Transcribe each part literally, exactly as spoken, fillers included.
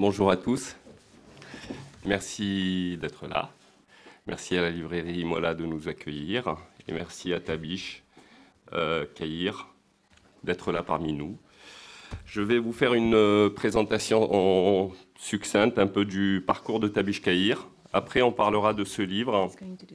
Bonjour à tous. Merci d'être là. Merci à la librairie Mola de nous accueillir. Et merci à Tabish euh, Kahir d'être là parmi nous. Je vais vous faire une euh, présentation en succincte un peu du parcours de Tabish Kahir. Après, on parlera de ce livre.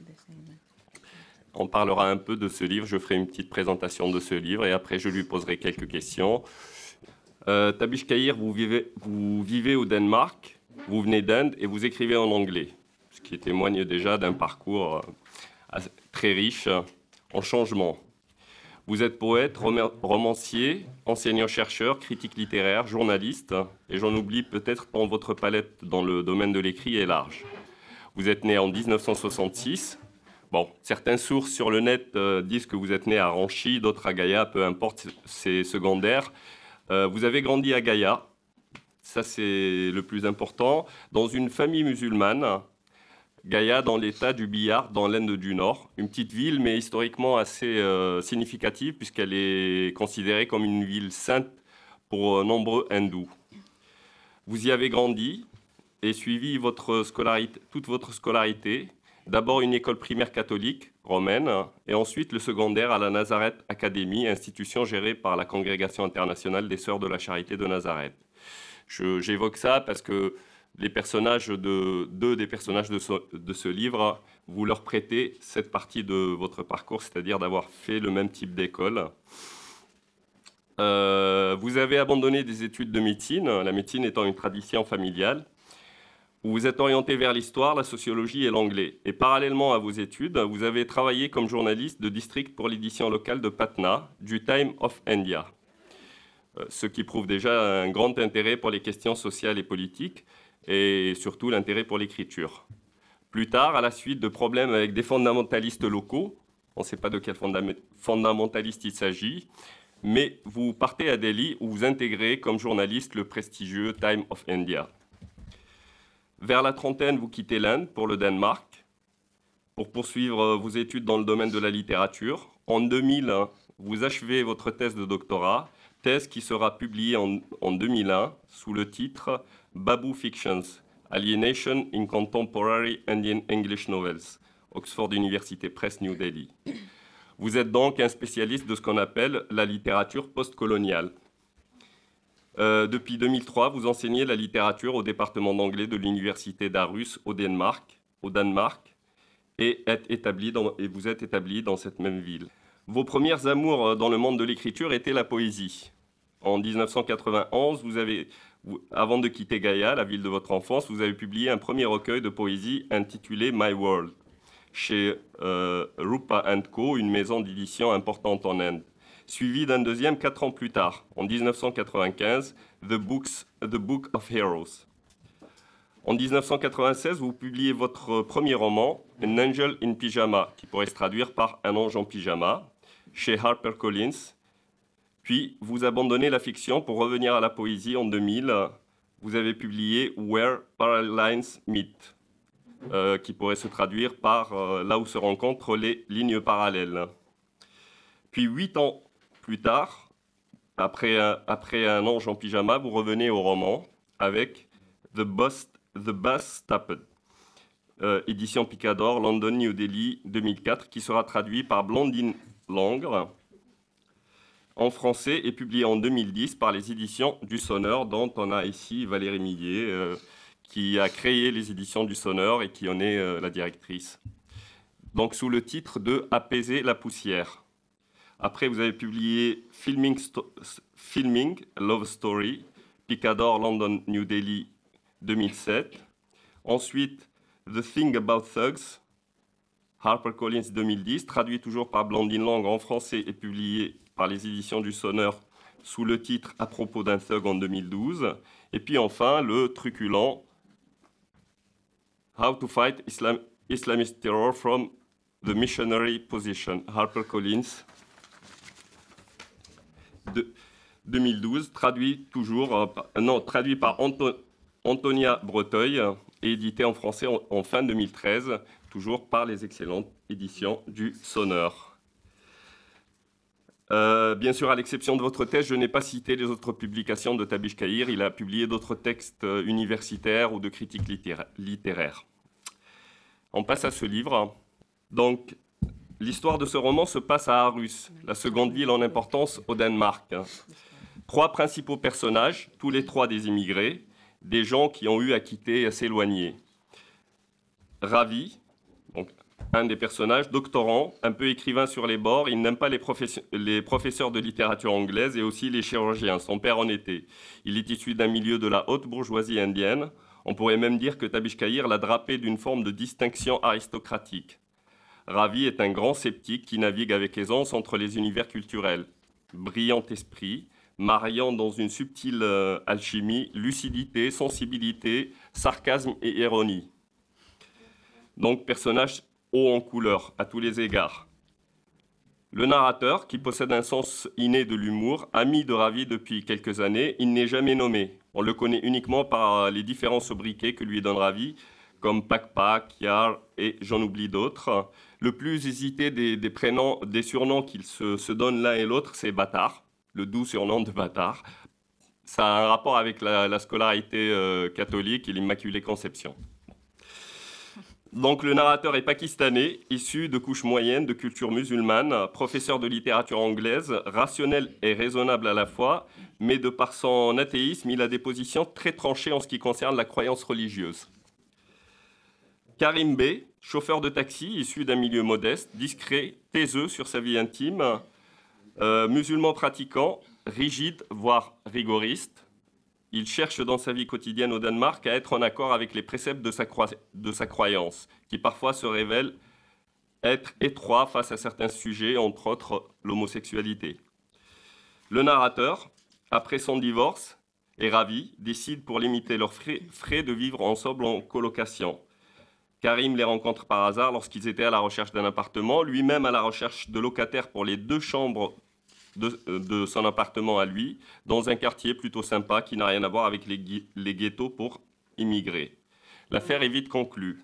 On parlera un peu de ce livre. Je ferai une petite présentation de ce livre et après, je lui poserai quelques questions. Euh, Tabish Kahir, vous vivez, vous vivez au Danemark, vous venez d'Inde et vous écrivez en anglais, ce qui témoigne déjà d'un parcours euh, très riche en changement. Vous êtes poète, romancier, enseignant-chercheur, critique littéraire, journaliste, et j'en oublie peut-être tant votre palette dans le domaine de l'écrit est large. Vous êtes né en dix-neuf cent soixante-six. Bon, certaines sources sur le net euh, disent que vous êtes né à Ranchy, d'autres à Gaïa, peu importe, c'est secondaire. Euh, vous avez grandi à Gaïa, ça c'est le plus important, dans une famille musulmane. Gaïa dans l'état du Bihar, dans l'Inde du Nord. Une petite ville, mais historiquement assez euh, significative, puisqu'elle est considérée comme une ville sainte pour euh, nombreux hindous. Vous y avez grandi et suivi votre scolarité, toute votre scolarité. D'abord une école primaire catholique romaine, et ensuite le secondaire à la Nazareth Academy, institution gérée par la Congrégation internationale des Sœurs de la Charité de Nazareth. Je, j'évoque ça parce que les personnages de, deux des personnages de ce, de ce livre, vous leur prêtez cette partie de votre parcours, c'est-à-dire d'avoir fait le même type d'école. Euh, vous avez abandonné des études de médecine, la médecine étant une tradition familiale. Vous vous êtes orienté vers l'histoire, la sociologie et l'anglais. Et parallèlement à vos études, vous avez travaillé comme journaliste de district pour l'édition locale de Patna, du Time of India. Euh, ce qui prouve déjà un grand intérêt pour les questions sociales et politiques, et surtout l'intérêt pour l'écriture. Plus tard, à la suite de problèmes avec des fondamentalistes locaux, on ne sait pas de quel fondamentaliste il s'agit, mais vous partez à Delhi où vous intégrez comme journaliste le prestigieux Time of India. Vers la trentaine, vous quittez l'Inde pour le Danemark pour poursuivre vos études dans le domaine de la littérature. En deux mille, vous achevez votre thèse de doctorat, thèse qui sera publiée en, en deux mille un sous le titre Babu Fictions, Alienation in Contemporary Indian English Novels, Oxford University Press, New Delhi. Vous êtes donc un spécialiste de ce qu'on appelle la littérature postcoloniale. Euh, depuis deux mille trois, vous enseignez la littérature au département d'anglais de l'Université d'Aarhus au Danemark, au Danemark et, êtes établi dans, et vous êtes établi dans cette même ville. Vos premières amours dans le monde de l'écriture étaient la poésie. En dix-neuf cent quatre-vingt-onze, vous avez, vous, avant de quitter Gaïa, la ville de votre enfance, vous avez publié un premier recueil de poésie intitulé My World, chez euh, Rupa and Co, une maison d'édition importante en Inde, suivi d'un deuxième quatre ans plus tard, en dix-neuf cent quatre-vingt-quinze, The, Books, The Book of Heroes. En dix-neuf cent quatre-vingt-seize, vous publiez votre premier roman, An Angel in Pyjama, qui pourrait se traduire par Un ange en pyjama, chez HarperCollins. Puis, vous abandonnez la fiction pour revenir à la poésie en deux mille. Vous avez publié Where Parallel Lines Meet, euh, qui pourrait se traduire par euh, Là où se rencontrent les lignes parallèles. Puis, huit ans plus tard, après un, après Un ange en pyjama, vous revenez au roman avec The Bus, The Bus Tapped, euh, édition Picador, London, New Delhi, deux mille quatre, qui sera traduit par Blandine Langre en français et publié en deux mille dix par les éditions du Sonneur, dont on a ici Valérie Millet, euh, qui a créé les éditions du Sonneur et qui en est euh, la directrice. Donc sous le titre de Apaiser la poussière. Après, vous avez publié Filming, Sto- Filming Love Story, Picador, London, New Delhi, deux mille sept. Ensuite, The Thing About Thugs, HarperCollins deux mille dix, traduit toujours par Blandine Langre en français et publié par les éditions du Sonneur sous le titre À propos d'un thug en deux mille douze. Et puis enfin, le truculent How to Fight Islam- Islamist Terror from the Missionary Position, HarperCollins de deux mille douze, traduit toujours, euh, non, traduit par Anto- Antonia Breteuil et édité en français en, en fin deux mille treize, toujours par les excellentes éditions du Sonneur. Euh, bien sûr, à l'exception de votre thèse, je n'ai pas cité les autres publications de Tabish Kahir. Il a publié d'autres textes universitaires ou de critiques littéra- littéraires. On passe à ce livre. Donc, l'histoire de ce roman se passe à Aarhus, la seconde ville en importance au Danemark. Trois principaux personnages, tous les trois des immigrés, des gens qui ont eu à quitter et à s'éloigner. Ravi, donc un des personnages, doctorant, un peu écrivain sur les bords, il n'aime pas les, professe- les professeurs de littérature anglaise et aussi les chirurgiens, son père en était. Il est issu d'un milieu de la haute bourgeoisie indienne. On pourrait même dire que Tabish Kahir l'a drapé d'une forme de distinction aristocratique. Ravi est un grand sceptique qui navigue avec aisance entre les univers culturels. Brillant esprit, mariant dans une subtile euh, alchimie lucidité, sensibilité, sarcasme et ironie. Donc personnage haut en couleur à tous les égards. Le narrateur, qui possède un sens inné de l'humour, ami de Ravi depuis quelques années, il n'est jamais nommé. On le connaît uniquement par les différents sobriquets que lui donne Ravi, comme Pak-Pak, Yar et j'en oublie d'autres. Le plus hésité des, des, prénoms, des surnoms qu'ils se, se donnent l'un et l'autre, c'est Bâtard, le doux surnom de Bâtard. Ça a un rapport avec la, la scolarité euh, catholique et l'Immaculée Conception. Donc le narrateur est pakistanais, issu de couches moyennes, de culture musulmane, professeur de littérature anglaise, rationnel et raisonnable à la fois, mais de par son athéisme, il a des positions très tranchées en ce qui concerne la croyance religieuse. Karim B, chauffeur de taxi, issu d'un milieu modeste, discret, taiseux sur sa vie intime, euh, musulman pratiquant, rigide, voire rigoriste. Il cherche dans sa vie quotidienne au Danemark à être en accord avec les préceptes de sa, croi- de sa croyance, qui parfois se révèlent être étroits face à certains sujets, entre autres l'homosexualité. Le narrateur, après son divorce, et Ravi, décide pour limiter leurs frais, frais de vivre ensemble en colocation. Karim les rencontre par hasard lorsqu'ils étaient à la recherche d'un appartement, lui-même à la recherche de locataires pour les deux chambres de, de son appartement à lui, dans un quartier plutôt sympa qui n'a rien à voir avec les, gui- les ghettos pour immigrés. L'affaire est vite conclue.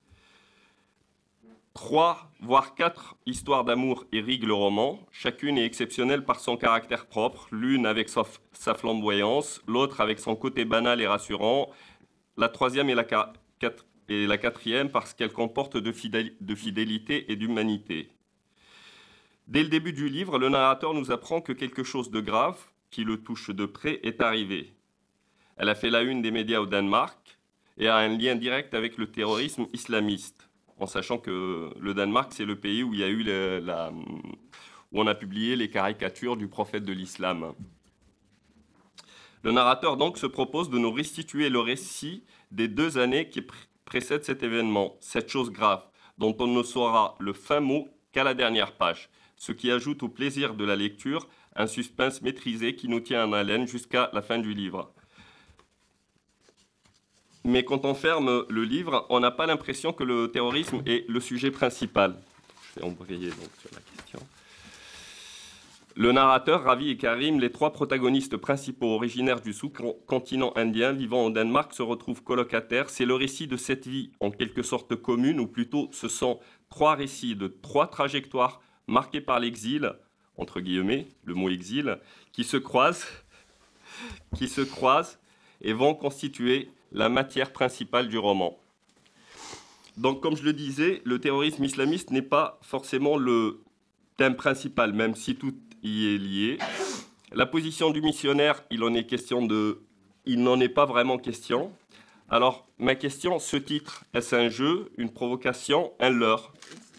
Trois, voire quatre histoires d'amour irriguent le roman. Chacune est exceptionnelle par son caractère propre, l'une avec sa, f- sa flamboyance, l'autre avec son côté banal et rassurant, la troisième et la, ca- quatre- et la quatrième parce qu'elle comporte de, fidéli- de fidélité et d'humanité. Dès le début du livre, le narrateur nous apprend que quelque chose de grave, qui le touche de près, est arrivé. Elle a fait la une des médias au Danemark et a un lien direct avec le terrorisme islamiste, en sachant que le Danemark, c'est le pays où il y a eu le- la, où on a publié les caricatures du prophète de l'islam. Le narrateur donc se propose de nous restituer le récit des deux années qui pr- précèdent cet événement, cette chose grave, dont on ne saura le fin mot qu'à la dernière page, ce qui ajoute au plaisir de la lecture un suspense maîtrisé qui nous tient en haleine jusqu'à la fin du livre. Mais quand on ferme le livre, on n'a pas l'impression que le terrorisme est le sujet principal. Je vais embrayer donc sur la question. Le narrateur, Ravi et Karim, les trois protagonistes principaux originaires du sous-continent indien vivant au Danemark, se retrouvent colocataires. C'est le récit de cette vie en quelque sorte commune, ou plutôt ce sont trois récits de trois trajectoires marquées par l'exil, entre guillemets, le mot exil, qui se croisent, qui se croisent et vont constituer la matière principale du roman. Donc, comme je le disais, le terrorisme islamiste n'est pas forcément le thème principal, même si tout y est lié. La position du missionnaire, il en est question de... Il n'en est pas vraiment question. Alors, ma question, ce titre, est-ce un jeu, une provocation, un leurre?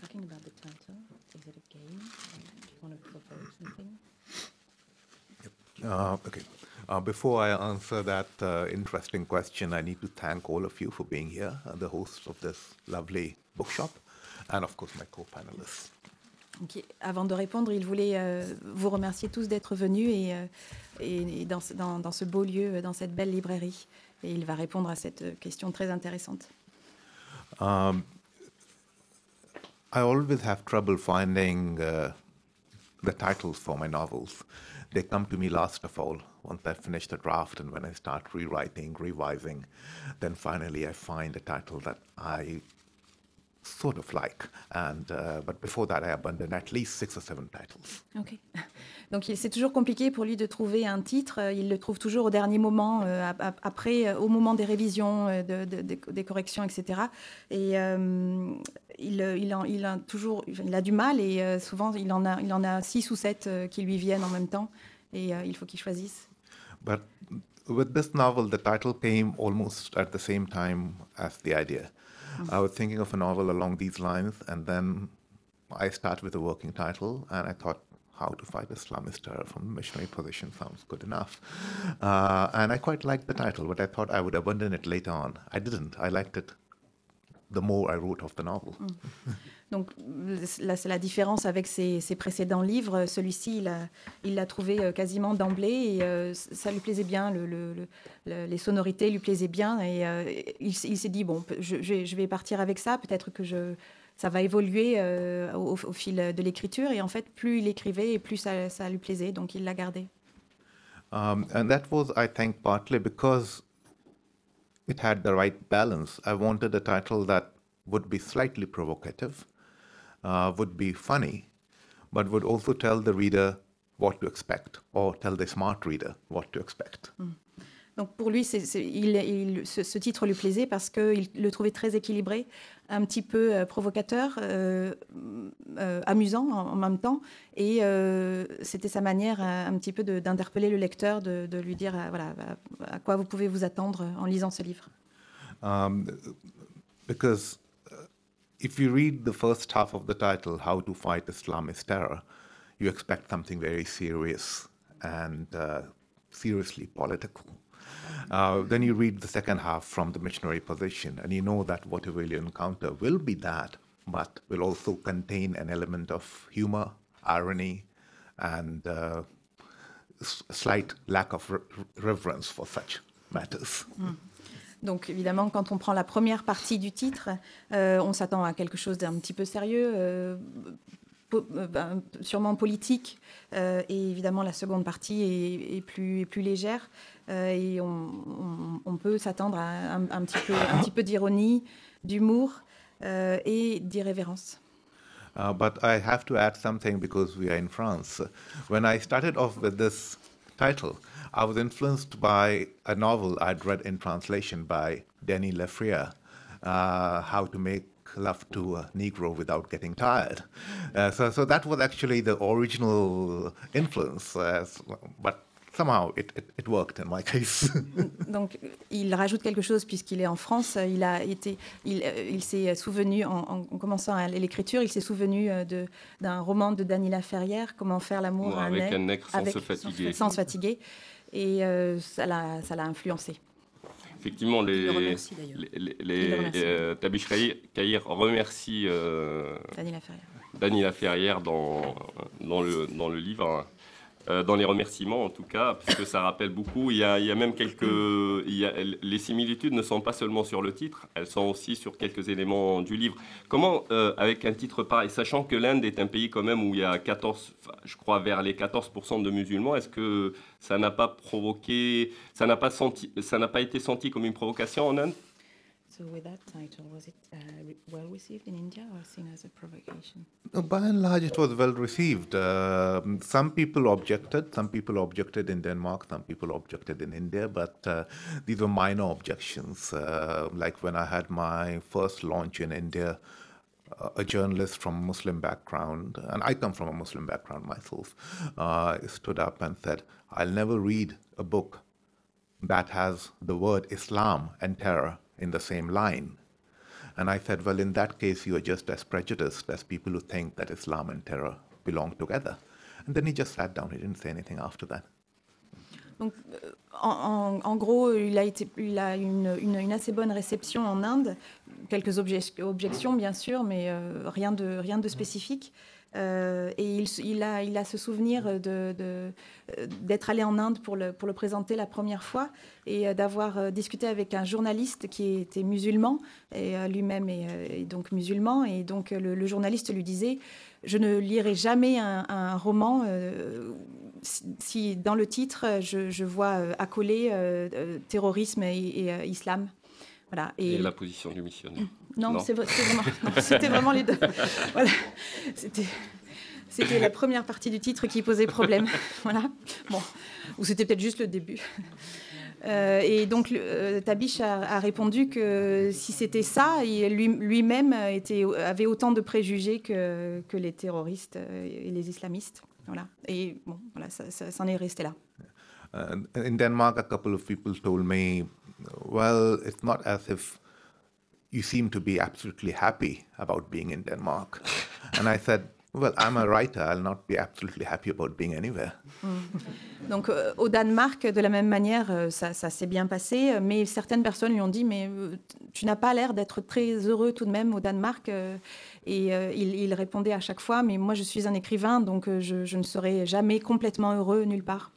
Uh, okay. Uh, before I answer that uh, interesting question, I need to thank all of you for being here, uh, the hosts of this lovely bookshop, and of course my co-panelists. Okay. Avant de répondre, il voulait euh, vous remercier tous d'être venus et, euh, et, et dans, dans, dans ce beau lieu, dans cette belle librairie. Et il va répondre à cette question très intéressante. Um, I always have trouble finding uh, the titles for my novels. They come to me last of all, once I finish the draft and when I start rewriting, revising. Then finally I find a title that I sort of like. And uh, but before that, I abandoned at least six or seven titles. Ok. Donc il- c'est toujours compliqué pour lui de trouver un titre. Euh, Il le trouve toujours au dernier moment, euh, ap- ap- après, euh, au moment des révisions, euh, de- de- de- des corrections, et cetera. Et euh, il, euh, il, en- il a toujours, il a du mal et euh, souvent il en a, il en a six ou sept euh, qui lui viennent en même temps. Et euh, il faut qu'il choisisse. But with this novel, the title came almost at the same time as the idea. I was thinking of a novel along these lines, and then I start with a working title, and I thought, how to fight Islamist terror from the missionary position sounds good enough. Uh, and I quite liked the title, but I thought I would abandon it later on. I didn't. I liked it the more I wrote of the novel. Donc là, c'est la différence avec ses, ses précédents livres. Celui-ci, il a- il l'a trouvé euh, quasiment d'emblée et euh, ça lui plaisait bien. Le, le- le- le- les sonorités lui plaisaient bien et euh, il, s- il s'est dit bon, je, je vais- je vais partir avec ça. Peut-être que je, ça va évoluer euh, au, au fil de l'écriture. Et en fait, plus il écrivait et plus ça, ça lui plaisait. Donc il l'a gardé. Um, and that was, I think, partly because it had the right balance. I wanted a title that would be slightly provocative, uh, would be funny, but would also tell the reader what to expect, or tell the smart reader what to expect. Donc pour lui, c'est, c'est- il, il- ce, ce titre lui plaisait parce qu'il le trouvait très équilibré, un petit peu euh, provocateur, euh, euh, amusant en, en même temps. Et euh, c'était sa manière euh, un petit peu de- d'interpeller le lecteur, de, de lui dire euh, voilà, à, à quoi vous pouvez vous attendre en lisant ce livre. Um, because uh, if you read the first half of the title, How to Fight Islamist Terror, you expect something very serious and uh, seriously political. Uh, then you read the second half from the missionary position, and you know that whatever you encounter will be that, but will also contain an element of humor, irony, and uh, s- slight lack of re- reverence for such matters. Donc évidemment, quand on prend la première partie du titre, euh, on s'attend à quelque chose d'un petit peu sérieux, euh, po- euh, ben, sûrement politique. Euh, et évidemment, la seconde partie est, est plus, est plus légère. Euh, et on, on- on peut s'attendre à un, un petit peu, un petit peu d'ironie, d'humour euh, et d'irrévérence. Uh, but I have to add something because we are in France. When I started off with this title, I was influenced by a novel I'd read in translation by Denis Lefrier, uh, How to Make Love to a Negro Without Getting Tired. Uh, so, so that was actually the original influence, uh, s- but somehow it, it, it worked in my case. Donc, il rajoute quelque chose puisqu'il est en France. Il a été, il, euh, il s'est souvenu en, en commençant à l'écriture, il s'est souvenu euh, de, d'un roman de Dany Laferrière, Comment faire l'amour à un Avec nègre, un nègre sans avec- se fatiguer. sans se fatiguer. Et euh, ça l'a, ça l'a influencé. Effectivement, les, Il le remercie, d'ailleurs. les, les- Il les- le remercie. euh, Tabish Kahir remercie euh, Dany Laferrière. Dany Laferrière dans, dans, le, dans le livre, euh, dans les remerciements en tout cas, puisque ça rappelle beaucoup. Il y a, il y a même quelques... il y a- les similitudes ne sont pas seulement sur le titre, elles sont aussi sur quelques éléments du livre. Comment, euh, avec un titre pareil, sachant que l'Inde est un pays quand même où il y a quatorze, enfin, je crois vers les quatorze pour cent de musulmans, est-ce que ça n'a pas provoqué, ça n'a pas, senti, ça n'a pas été senti comme une provocation en Inde? So with that title, was it uh, re- well received in India or seen as a provocation? Uh, By and large, it was well received. Um some people objected. Some people objected in Denmark. Some people objected in India. But uh, these were minor objections. Uh, like when I had my first launch in India, uh, a journalist from a Muslim background, and I come from a Muslim background myself, uh, stood up and said, "I'll never read a book that has the word Islam and terror in the same line." And I said, well, in that case, you are just as prejudiced as people who think that Islam and terror belong together. And then he just sat down. He didn't say anything after that. Donc, euh, en, en- en gros, il a, été, il a une, une, une assez bonne réception en Inde. Quelques obje- objections, bien sûr, mais euh, rien, de, rien de spécifique. Euh, et il, s- il, a, il a ce souvenir de, de, euh, d'être allé en Inde pour le, pour le présenter la première fois et euh, d'avoir euh, discuté avec un journaliste qui était musulman, et euh, lui-même est, euh, est donc musulman. Et donc, euh, le, le journaliste lui disait « Je ne lirai jamais un, un roman euh, si, si dans le titre, je, je vois euh, accoler euh, euh, terrorisme et, et, euh, islam ». Voilà. Et, et la position du missionnaire. Non, non. c'est, c'est vraiment, non, c'était vraiment les deux. Voilà. C'était, c'était la première partie du titre qui posait problème. Voilà. Bon, ou c'était peut-être juste le début. Euh, et donc, euh, Tabish a, a répondu que si c'était ça, il, lui, lui-même était, avait autant de préjugés que, que les terroristes et les islamistes. Voilà. Et bon, voilà, ça, ça, ça en est resté là. Uh, in Denmark, a couple of people told me, well, it's not as if you seem to be absolutely happy about being in Denmark. And I said, well, I'm a writer. I'll not be absolutely happy about being anywhere. Mm. Donc, euh, au Danemark, de la même manière, euh, ça, ça s'est bien passé. Mais certaines personnes lui ont dit, mais euh, tu n'as pas l'air d'être très heureux tout de même au Danemark. Euh, et euh, il, il répondait à chaque fois, mais moi, je suis un écrivain, donc euh, je, je ne serai jamais complètement heureux nulle part.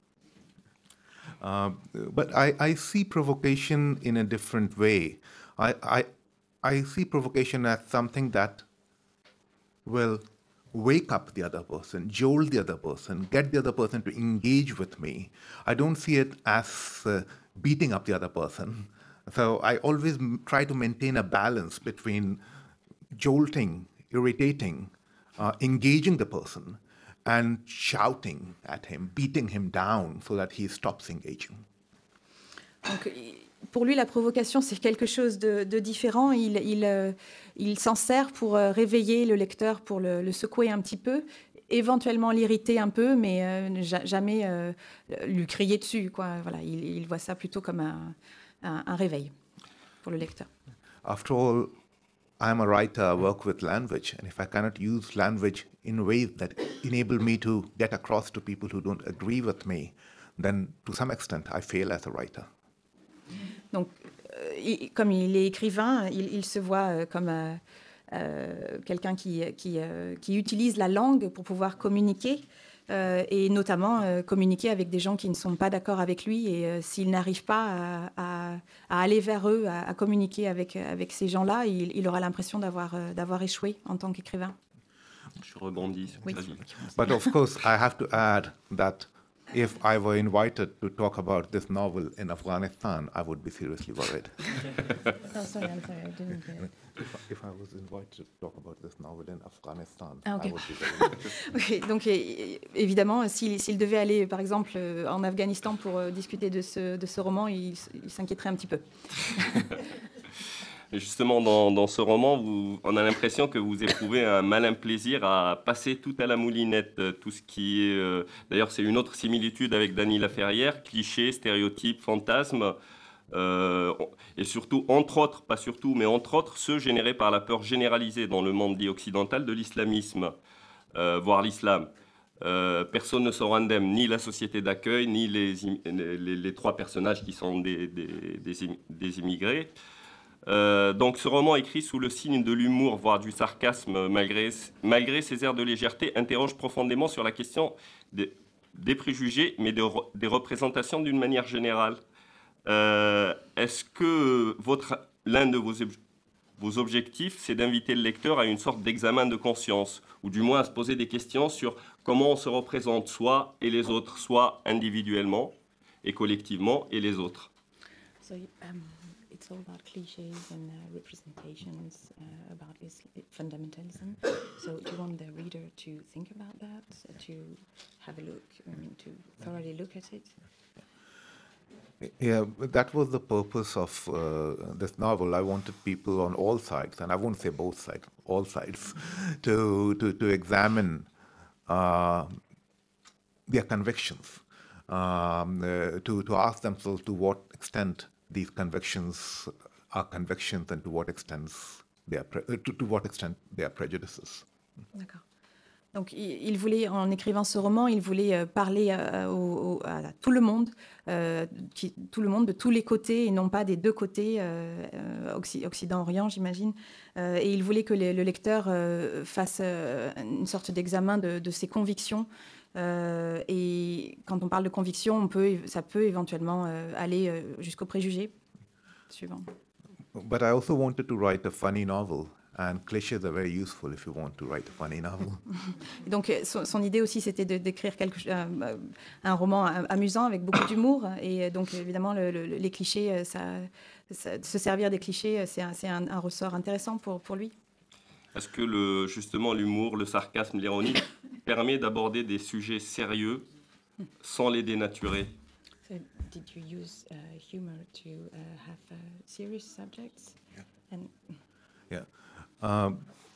Uh, but I, I see provocation in a different way. I, I, I see provocation as something that will wake up the other person, jolt the other person, get the other person to engage with me. I don't see it as uh, beating up the other person. So I always m- try to maintain a balance between jolting, irritating, uh, engaging the person, and shouting at him, beating him down so that he stops engaging. Donc, pour lui, la provocation, c'est quelque chose de, de différent. Il, il, euh, il s'en sert pour euh, réveiller le lecteur, pour le, le secouer un petit peu, éventuellement l'irriter un peu, mais euh, jamais euh, lui crier dessus, quoi. Voilà, il, il voit ça plutôt comme un, un, un réveil pour le lecteur. After all, I'm a writer, I work with language, and if I cannot use language in ways that enable me to get across to people who don't agree with me, then to some extent I fail as a writer. Donc, euh, il, comme il est écrivain, il, il se voit euh, comme euh, euh, quelqu'un qui, qui, euh, qui utilise la langue pour pouvoir communiquer, euh, et notamment euh, communiquer avec des gens qui ne sont pas d'accord avec lui. Et euh, s'il n'arrive pas à, à, à aller vers eux, à, à communiquer avec, avec ces gens-là, il, il aura l'impression d'avoir, euh, d'avoir échoué en tant qu'écrivain. Je rebondis sur Oui. ta vie. But of course, I have to add that if I were invited to talk about this novel in Afghanistan, I would be seriously worried. Oh, sorry, I'm sorry, I didn't get it. If, if I was invited to talk about this novel in Afghanistan, Ah, okay. I would be very worried. Oui, donc é- évidemment, s'il, s'il devait aller, par exemple, euh, en Afghanistan pour euh, discuter de ce, de ce roman, il, s- il s'inquiéterait un petit peu. Et justement, dans, dans ce roman, vous, on a l'impression que vous éprouvez un malin plaisir à passer tout à la moulinette, euh, tout ce qui est... euh, D'ailleurs, c'est une autre similitude avec Dany Laferrière, clichés, stéréotypes, fantasmes, euh, et surtout, entre autres, pas surtout, mais entre autres, ceux générés par la peur généralisée dans le monde dit occidental de l'islamisme, euh, voire l'islam. Euh, personne ne sera indemne, ni la société d'accueil, ni les, im- les, les- les trois personnages qui sont des, des, des, im- des immigrés. Euh, donc ce roman écrit sous le signe de l'humour, voire du sarcasme, malgré, malgré ses airs de légèreté, interroge profondément sur la question des, des préjugés, mais de, des représentations d'une manière générale. Euh, est-ce que votre, l'un de vos, vos objectifs, c'est d'inviter le lecteur à une sorte d'examen de conscience, ou du moins à se poser des questions sur comment on se représente soi et les autres, soit individuellement et collectivement, et les autres? So um, it's all about cliches and uh, representations uh, about is- fundamentalism. So do you want the reader to think about that, uh, to have a look, I mean, to thoroughly look at it? Yeah, that was the purpose of uh, this novel. I wanted people on all sides, and I won't say both sides, all sides, to to, to examine uh, their convictions, um, uh, to to ask themselves to what extent these convictions are convictions, and to what extent they are pre- uh, to, to what extent they are prejudices. D'accord. Donc, il, il voulait, en écrivant ce roman, il voulait euh, parler euh, au- au- à tout le monde, euh, qui, tout le monde de tous les côtés, et non pas des deux côtés, euh, euh, Occi- Occident-Orient, j'imagine. Euh, et il voulait que les- le lecteur euh, fasse euh, une sorte d'examen de, de ses convictions. Euh, et quand on parle de convictions, on peut, ça peut éventuellement euh, aller euh, jusqu'aux préjugés. Suivant. But I also wanted to write a funny novel, And clichés are very useful if you want to write a funny novel. Et donc, euh, son, son idée aussi, c'était de, d'écrire quelque, ch- euh, un roman am- amusant avec beaucoup d'humour. Et euh, donc, évidemment, le- le- les clichés, euh, ça, ça- se servir des clichés, euh, c'est un, c'est un- un ressort intéressant pour, pour lui. Est-ce que le, justement l'humour, le sarcasme, l'ironie permet d'aborder des sujets sérieux sans les dénaturer? So, did you use uh, humor to uh, have uh, serious subjects? And Yeah. Um,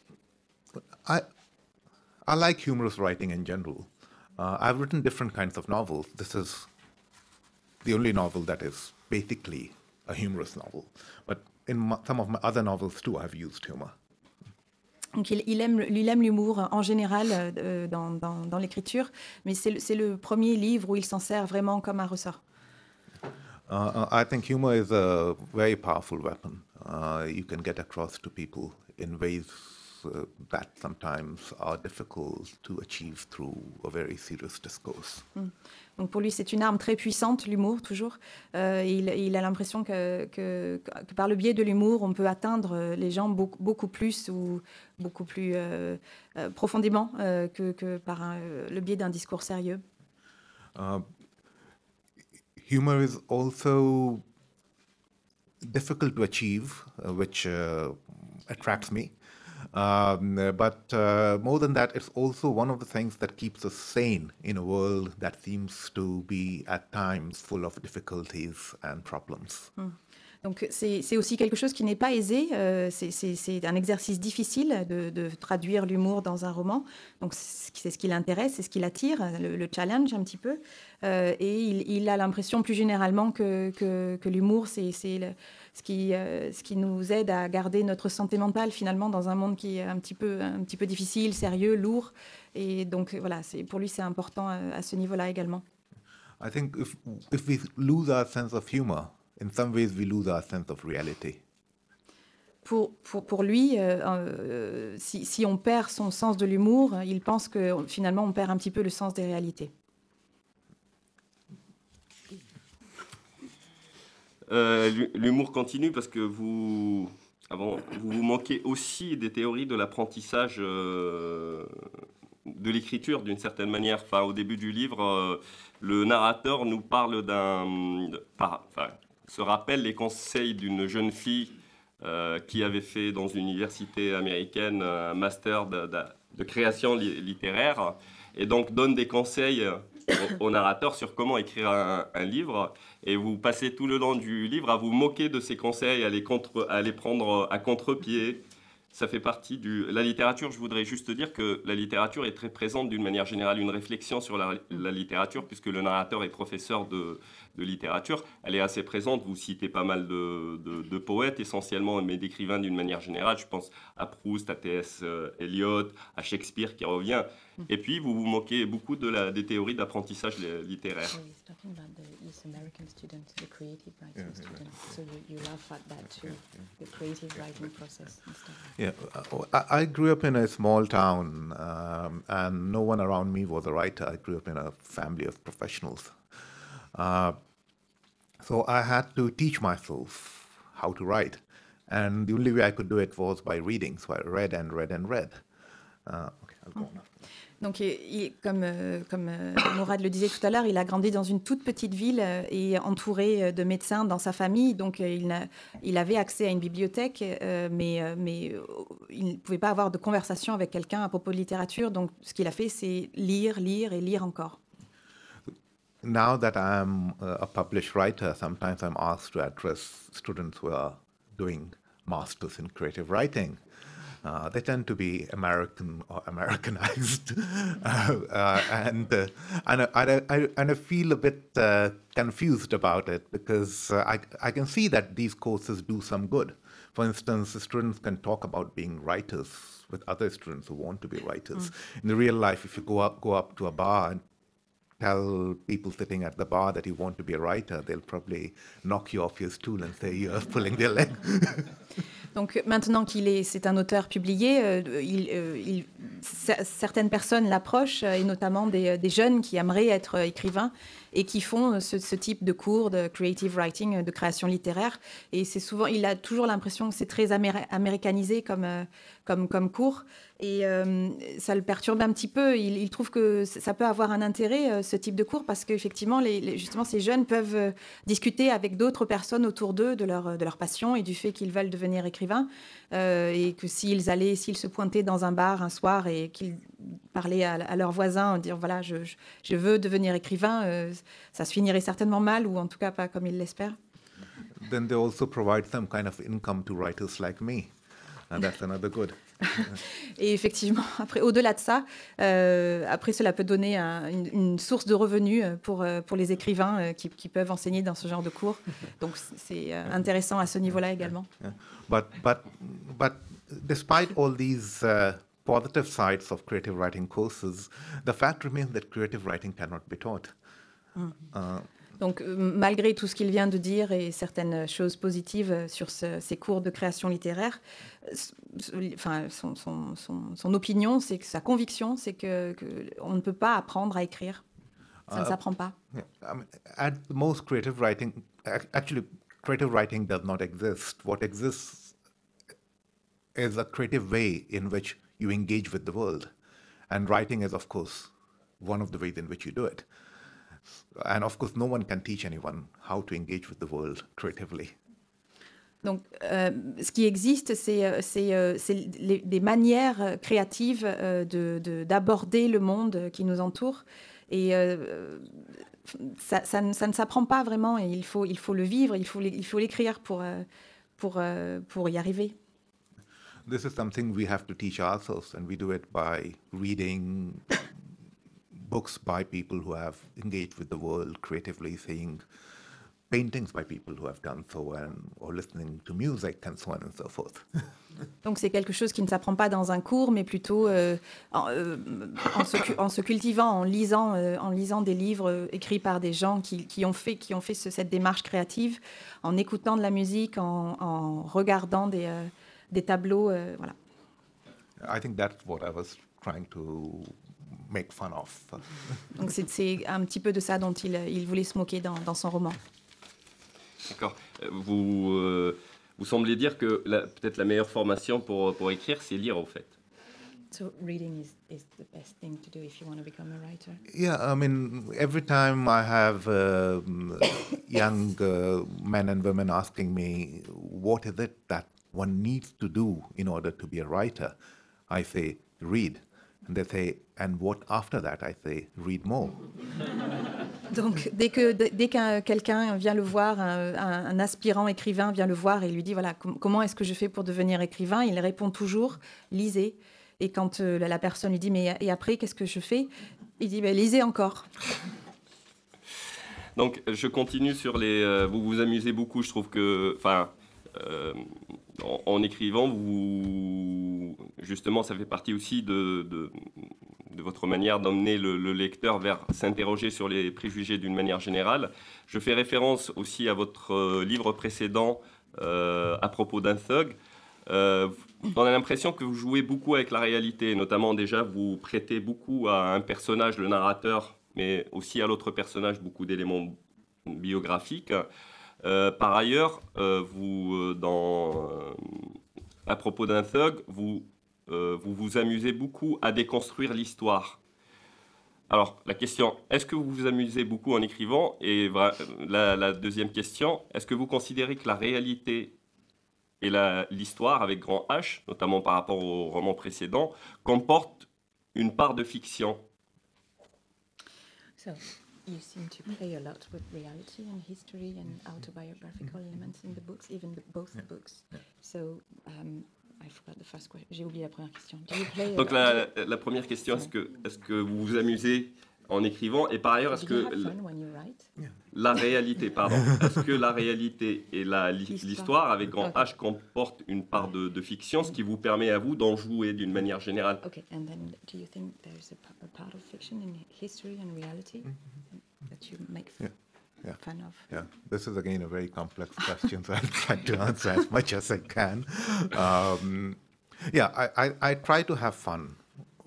I, I like humorous writing in general. Uh, I've written different kinds of novels. This is the only novel that is basically a humorous novel. But in my, some of my other novels too, I've used humor. Donc, il, il aime, il aime l'humour en général euh, dans, dans, dans l'écriture, mais c'est le, c'est le premier livre où il s'en sert vraiment comme un ressort. Uh, I think humor is a very powerful weapon. Uh, you can get across to people in ways uh, that sometimes are difficult to achieve through a very serious discourse. Donc pour lui, c'est une arme très puissante, l'humour, toujours. Euh, il, il a l'impression que, que, que par le biais de l'humour, on peut atteindre les gens beaucoup, beaucoup plus ou beaucoup plus euh, euh, profondément euh, que, que par un- le biais d'un discours sérieux. Uh, humor is also difficult to achieve, uh, which uh, attracts me. Um, uh, but uh, more than that, it's also one of the things that keeps us sane in a world that seems to be at times full of difficulties and problems. Donc c'est c'est aussi quelque chose qui n'est pas aisé. euh, c'est- c'est c'est un exercice difficile de, de traduire l'humour dans un roman. Donc c'est ce qui- c'est ce qui l'intéresse, c'est ce qui l'attire, le, le challenge un petit peu. Euh, et il, il a l'impression plus généralement que, que, que l'humour, c'est c'est le- ce, qui, euh, ce qui nous aide à garder notre santé mentale finalement dans un monde qui est un petit peu, un petit peu difficile, sérieux, lourd. Et donc voilà, c'est- pour lui c'est important euh, à ce niveau-là également. I think if if we lose our sense of humor, in some ways we lose our sense of reality. Pour, pour, pour lui, euh, euh, si, si on perd son sens de l'humour, il pense que finalement on perd un petit peu le sens des réalités. Euh, l'hu- L'humour continue parce que vous, avant, vous vous manquez aussi des théories de l'apprentissage euh, de l'écriture d'une certaine manière. Enfin, au début du livre, euh, le narrateur nous parle d'un, de- par- enfin, se rappelle les conseils d'une jeune fille euh, qui avait fait dans une université américaine un master de, de- de création li- littéraire et donc donne des conseils au, au narrateur sur comment écrire un, un livre. Et vous passez tout le long du livre à vous moquer de ces conseils, à les, contre, à les prendre à contre-pied. Ça fait partie de la littérature. Je voudrais juste dire que la littérature est très présente d'une manière générale, une réflexion sur la, la littérature, puisque le narrateur est professeur de, de littérature. Elle est assez présente. Vous citez pas mal de, de, de poètes essentiellement, mais d'écrivains d'une manière générale. Je pense à Proust, à T S Eliot, à Shakespeare qui revient. Et puis, vous vous moquez beaucoup de la, des théories d'apprentissage li- littéraire. so he's talking about the East American students, the creative writing students. So you, you laugh at that too, the creative writing process and stuff. Yeah, uh, I, I grew up in a small town, um, and no one around me was a writer. I grew up in a family of professionals. Uh, so I had to teach myself how to write. And the only way I could do it was by reading. So I read and read and read. Uh, okay, I'll go on. Donc, il- il- comme, euh, comme euh, Mourad le disait tout à l'heure, il a grandi dans une toute petite ville euh, et entouré euh, de médecins dans sa famille. Donc, euh, il, n'a- il avait accès à une bibliothèque, euh, mais, euh, mais euh, il ne pouvait pas avoir de conversation avec quelqu'un à propos de littérature. Donc, ce qu'il a fait, c'est lire, lire et lire encore. Now that I'm uh, a published writer, sometimes I'm asked to address students who are doing masters in creative writing. Uh, they tend to be American or Americanized, uh, uh, and uh, and, I, I, I, and I feel a bit uh, confused about it because uh, I, I can see that these courses do some good. For instance, the students can talk about being writers with other students who want to be writers. In the real life, if you go up go up to a bar and tell people sitting at the bar that you want to be a writer, they'll probably knock you off your stool and say you're pulling their leg. Donc maintenant qu'il est, c'est un auteur publié, euh, il, euh, il- cer- certaines personnes l'approchent, euh, et notamment des, des jeunes qui aimeraient être euh, écrivains. et qui font ce, ce type de cours de creative writing, de création littéraire. Et c'est souvent, il a toujours l'impression que c'est très améri- américanisé comme, euh, comme, comme cours. Et euh, ça le perturbe un petit peu. Il, il trouve que ça peut avoir un intérêt, euh, ce type de cours, parce qu'effectivement, les, les, justement, ces jeunes peuvent euh, discuter avec d'autres personnes autour d'eux de leur, de leur passion et du fait qu'ils veulent devenir écrivains. Euh, et que s'ils allaient, s'ils se pointaient dans un bar un soir et qu'ils parlaient à, à leurs voisins en disant voilà, je, je, je veux devenir écrivain, euh, ça se finirait certainement mal, ou en tout cas pas comme ils l'espèrent. Then they also provide some kind of income to writers like me. And that's another good. Et effectivement, après, au-delà de ça, euh, après, cela peut donner un, une, une source de revenus pour, pour les écrivains euh, qui, qui peuvent enseigner dans ce genre de cours. Donc, c'est euh, intéressant à ce niveau-là également. Yeah. But, but, but despite all these uh, positive sides of creative writing courses, the fact remains that creative writing cannot be taught. Mm. Uh, Donc, euh, malgré tout ce qu'il vient de dire et certaines choses positives sur ce, ces cours de création littéraire, euh, enfin, son, son, son, son opinion, c'est que sa conviction, c'est que, que on ne peut pas apprendre à écrire. Ça uh, ne s'apprend pas. Yeah. I mean, at most, creative writing, actually, creative writing does not exist. What exists is a creative way in which you engage with the world, and writing is, of course, one of the ways in which you do it. And of course, no one can teach anyone how to engage with the world creatively. Donc, euh, ce qui existe, c'est, c'est, c'est les, des manières créatives euh, de, de, d'aborder le monde qui nous entoure. Et euh, ça, ça, ne, ça ne s'apprend pas vraiment. Et il faut, il faut le vivre, il faut, il faut l'écrire pour, pour, pour y arriver. This is something we have to teach ourselves, and we do it by reading books by people who have engaged with the world creatively, seeing paintings by people who have done so, and, or listening to music, and so on and so forth. Donc c'est quelque chose qui ne s'apprend pas dans un cours, mais plutôt euh, en, euh, en, se, en se cultivant, en lisant, euh, en lisant des livres euh, écrits par des gens qui, qui ont fait, qui ont fait ce, cette démarche créative, en écoutant de la musique, en, en regardant des, euh, des tableaux. Euh, voilà. I think that's what I was trying to make fun of. Donc c'est, c'est un petit peu de ça dont il, il voulait se moquer dans, dans son roman. D'accord. Vous, euh, vous semblez dire que la, peut-être la meilleure formation pour, pour écrire, c'est lire, au fait. So reading is, is the best thing to do if you want to become a writer. Yeah, I mean, every time I have uh, young uh, men and women asking me, what is it that one needs to do in order to be a writer? I say, read. And they say, and what after that? I say, read more. Donc, dès que dès qu'un quelqu'un vient le voir, un, un, un aspirant écrivain vient le voir et lui dit, voilà, com- comment est-ce que je fais pour devenir écrivain? Il répond toujours, lisez. Et quand euh, la, la personne lui dit, mais et après, qu'est-ce que je fais? Il dit, ben, lisez encore. Donc, je continue sur les... Euh, vous vous amusez beaucoup, je trouve que... Enfin, euh, en, en écrivant, vous... Justement, ça fait partie aussi de... de de votre manière d'emmener le, le lecteur vers s'interroger sur les préjugés d'une manière générale. Je fais référence aussi à votre euh, livre précédent euh, à propos d'un thug. Euh, on a l'impression que vous jouez beaucoup avec la réalité, notamment déjà vous prêtez beaucoup à un personnage, le narrateur, mais aussi à l'autre personnage beaucoup d'éléments biographiques. Euh, par ailleurs, euh, vous, dans, euh, à propos d'un thug, vous Euh, vous vous amusez beaucoup à déconstruire l'histoire. Alors, la question, est-ce que vous vous amusez beaucoup en écrivant? Et la, la deuxième question, est-ce que vous considérez que la réalité et la, l'histoire, avec grand H, notamment par rapport au roman précédent, comportent une part de fiction? So, you seem to play a lot with reality and history and autobiographical elements in the books, even the, both yeah. books. Yeah. So, um, I forgot the first question. J'ai oublié la première question. Do you play Donc la, la première question, est-ce que, est-ce que vous vous amusez en écrivant? Et par ailleurs, est-ce que la réalité, pardon, est-ce que la réalité et la, l'histoire, l'histoire avec grand okay. H comportent une part de, de fiction, ce qui vous permet à vous d'en jouer d'une manière générale? Okay, and then do you think there's a, a part of fiction in history and reality mm-hmm. that you make yeah. Yeah. fun of? Yeah, this is again a very complex question, so I'll try to answer as much as I can. Um, yeah, I, I, I try to have fun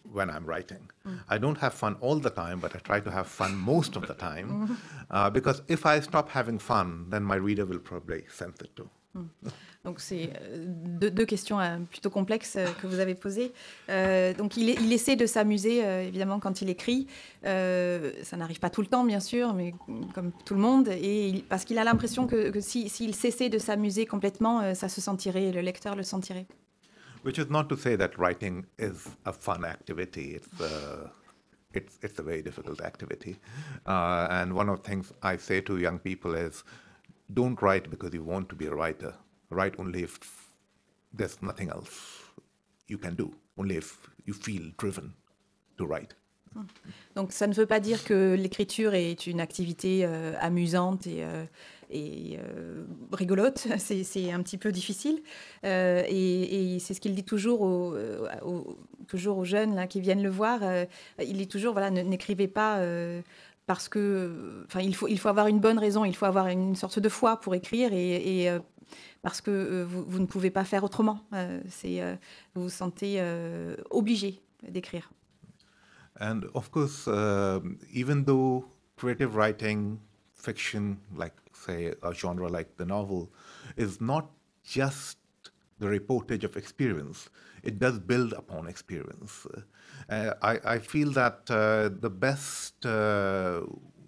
when I'm writing. I don't have fun all the time, but I try to have fun most of the time. Uh, because if I stop having fun, then my reader will probably sense it too. Donc c'est euh, deux, deux questions euh, plutôt complexes euh, que vous avez posées. Euh, donc il, il essaie de s'amuser euh, évidemment quand il écrit. Euh, ça n'arrive pas tout le temps bien sûr, mais comme tout le monde. Et il, parce qu'il a l'impression que, que si, s'il cessait de s'amuser complètement, euh, ça se sentirait, le lecteur le sentirait. Which is not to say that writing is a fun activity. It's a, it's, it's a very difficult activity. Uh, and one of the things I say to young people is, don't write because you want to be a writer. Write only if there's nothing else you can do. Only if you feel driven to write. Donc ça ne veut pas dire que l'écriture est une activité euh, amusante et, euh, et euh, rigolote. C'est, c'est un petit peu difficile. Euh, et, et c'est ce qu'il dit toujours aux, aux, toujours aux jeunes là, qui viennent le voir. Euh, il dit toujours, voilà, ne, n'écrivez pas... Euh, parce que, enfin, il faut, il faut avoir une bonne raison, il faut avoir une sorte de foi pour écrire, et, et euh, parce que euh, vous, vous ne pouvez pas faire autrement. Euh, c'est, euh, vous vous sentez euh, obligé d'écrire. And of course, uh, even though creative writing, fiction, like say a genre like the novel, is not just the reportage of experience, it does build upon experience. Uh, I, I feel that uh, the best uh,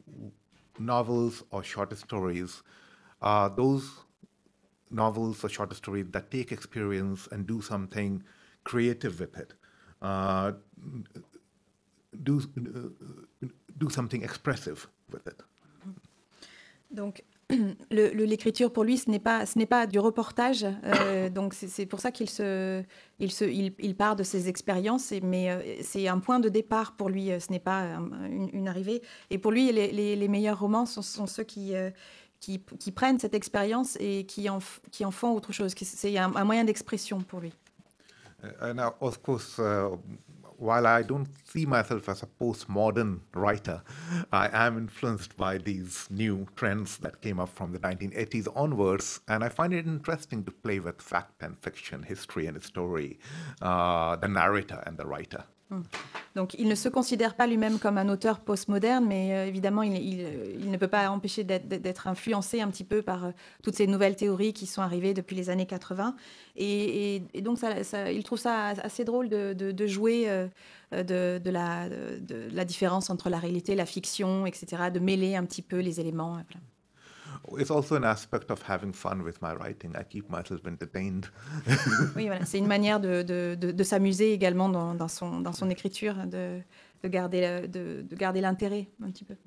novels or short stories are those novels or short stories that take experience and do something creative with it. Uh, do, uh, do something expressive with it. Donc, le, le, l'écriture pour lui, ce n'est pas, ce n'est pas du reportage. Euh, donc, c'est, c'est pour ça qu'il se, il se, il, il part de ses expériences. Et, mais euh, c'est un point de départ pour lui. Ce n'est pas un, une, une arrivée. Et pour lui, les, les, les meilleurs romans sont, sont ceux qui, euh, qui, qui prennent cette expérience et qui en, qui en font autre chose. C'est un, un moyen d'expression pour lui. Uh, now, of course, uh, while I don't see myself as a postmodern writer, I am influenced by these new trends that came up from the nineteen eighties onwards, and I find it interesting to play with fact and fiction, history and story, uh, the narrator and the writer. Hmm. Donc, il ne se considère pas lui-même comme un auteur postmoderne, mais euh, évidemment, il, il, il ne peut pas empêcher d'être, d'être influencé un petit peu par euh, toutes ces nouvelles théories qui sont arrivées depuis les années quatre-vingts. Et, et, et donc, ça, ça, il trouve ça assez drôle de, de, de jouer euh, de, de, la, de, de la différence entre la réalité, la fiction, et cetera, de mêler un petit peu les éléments. Voilà. It's also an aspect of having fun with my writing. I keep myself entertained. Oui, voilà, c'est une manière de, de, de, de s'amuser également dans, dans, son, dans son écriture, de, de, garder, de, de garder l'intérêt un petit peu.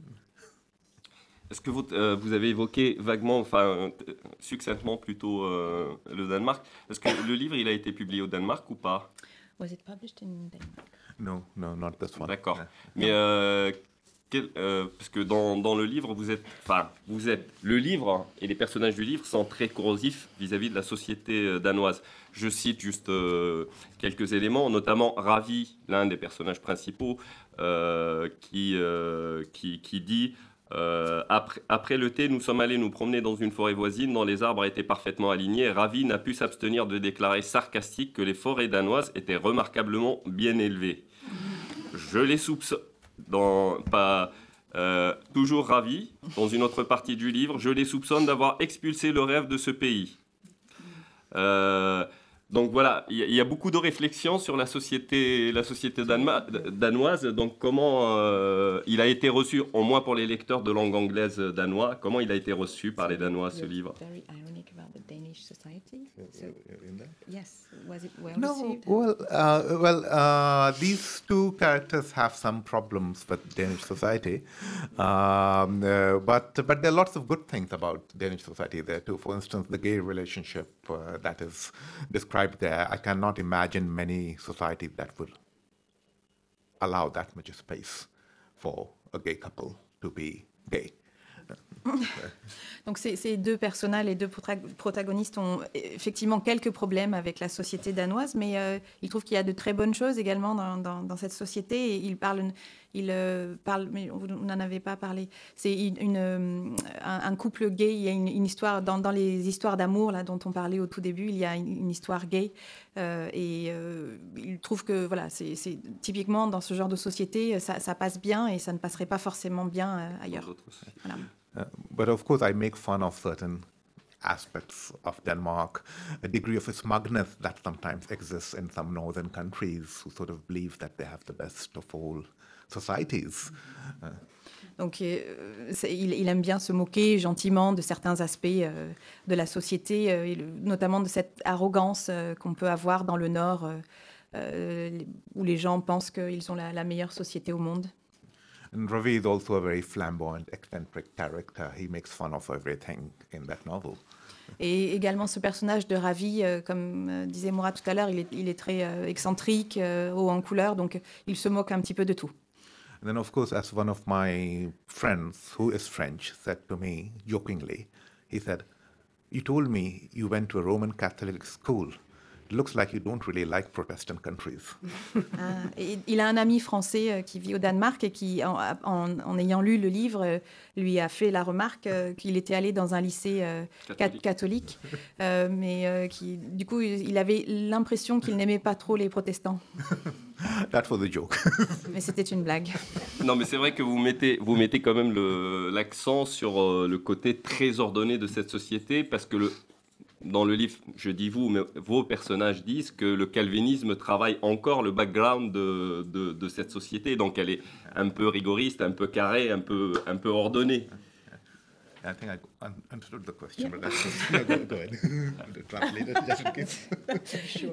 Est-ce que vous, euh, vous avez évoqué vaguement, enfin euh, succinctement plutôt, euh, le Danemark? Est-ce que le livre il a été publié au Danemark ou pas? Was it published in Denmark? No, no, not this one. D'accord. Yeah. Mais euh, quel, euh, parce que dans, dans le livre, vous êtes, enfin, vous êtes le livre et les personnages du livre sont très corrosifs vis-à-vis de la société danoise. Je cite juste euh, quelques éléments, notamment Ravi, l'un des personnages principaux, euh, qui, euh, qui, qui dit euh, après, après le thé, nous sommes allés nous promener dans une forêt voisine dont les arbres étaient parfaitement alignés. Ravi n'a pu s'abstenir de déclarer sarcastique que les forêts danoises étaient remarquablement bien élevées. Je les soupçonne. Dans, pas, euh, toujours Ravi, dans une autre partie du livre, je les soupçonne d'avoir expulsé le rêve de ce pays. Euh, donc voilà, il y, y a beaucoup de réflexions sur la société, la société danma- danoise. Donc comment euh, il a été reçu, au moins pour les lecteurs de langue anglaise danois, comment il a été reçu par les Danois ce livre? Very ironic about the Danish society. So, yes, was it well No, received? well, uh, well, uh, these two characters have some problems with Danish society, um, uh, but but there are lots of good things about Danish society there too. For instance, the gay relationship uh, that is described there. I cannot imagine many societies that would allow that much space for a gay couple to be gay. Donc ces, ces deux personnages, les deux prota- protagonistes ont effectivement quelques problèmes avec la société danoise, mais euh, ils trouvent qu'il y a de très bonnes choses également dans, dans, dans cette société. Et ils parlent, ils, euh, parlent, mais vous n'en avez pas parlé, c'est une, une, un, un couple gay, il y a une, une histoire, dans, dans les histoires d'amour là, dont on parlait au tout début, il y a une, une histoire gay. Euh, et euh, ils trouvent que voilà, c'est, c'est, typiquement dans ce genre de société, ça, ça passe bien et ça ne passerait pas forcément bien euh, ailleurs. Voilà. Uh, but of course, I make fun of certain aspects of Denmark, a degree of smugness that sometimes exists in some northern countries who sort of believe that they have the best of all societies. Uh, Donc, euh, c'est, il, il aime bien se moquer gentiment de certains aspects euh, de la société, euh, et le, notamment de cette arrogance euh, qu'on peut avoir dans le Nord, euh, euh, où les gens pensent qu'ils ont la, la meilleure société au monde. And Ravi is also a very flamboyant, eccentric character. He makes fun of everything in that novel. Et également ce personnage de Ravi, euh, comme euh, disait Moura tout à l'heure, il est, il est très euh, excentrique, euh, haut en couleur, donc il se moque un petit peu de tout. And then, of course, as one of my friends who is French said to me jokingly, he said, "You told me you went to a Roman Catholic school. It looks like you don't really like Protestant countries." Ah, et il a un ami français euh, qui vit au Danemark et qui, en, en, en ayant lu le livre, euh, lui a fait la remarque euh, qu'il était allé dans un lycée euh, catholique, catholique euh, mais euh, qui, du coup, il avait l'impression qu'il n'aimait pas trop les protestants. That was a joke. Mais c'était une blague. Non, mais c'est vrai que vous mettez, vous mettez quand même le, l'accent sur euh, le côté très ordonné de cette société, parce que le, dans le livre, je dis vous, mais vos personnages disent que le calvinisme travaille encore le background de, de, de cette société, donc elle est un peu rigoriste, un peu carrée, un peu, un peu ordonnée. I think I un- understood the question, but that's no, go, go ahead. To translate it just in case. Sure.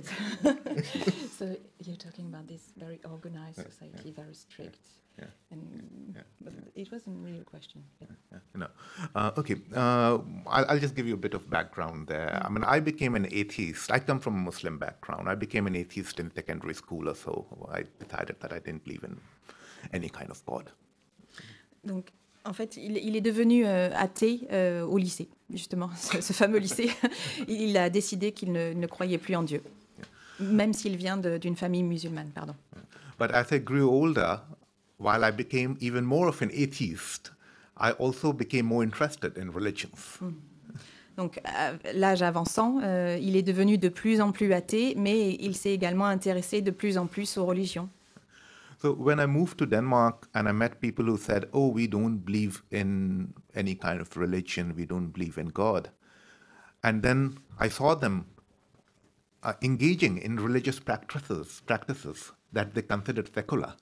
So you're talking about this very organized society, very strict, Yeah. and Yeah. but it wasn't really a question. But Yeah, no. Uh, okay, uh, I'll, I'll just give you a bit of background there. I mean, I became an atheist. I come from a Muslim background. I became an atheist in secondary school or so. I decided that I didn't believe in any kind of God. Donc, en fait, il, il est devenu euh, athée euh, au lycée, justement, ce, ce fameux lycée. Il a décidé qu'il ne, ne croyait plus en Dieu, même s'il vient de, d'une famille musulmane, pardon. But as I grew older, while I became even more of an atheist, I also became more interested in religions. Donc, à l'âge avançant, euh, il est devenu de plus en plus athée, mais il s'est également intéressé de plus en plus aux religions. So when I moved to Denmark and I met people who said, "Oh, we don't believe in any kind of religion, we don't believe in God," and then I saw them uh, engaging in religious practices, practices that they considered secular,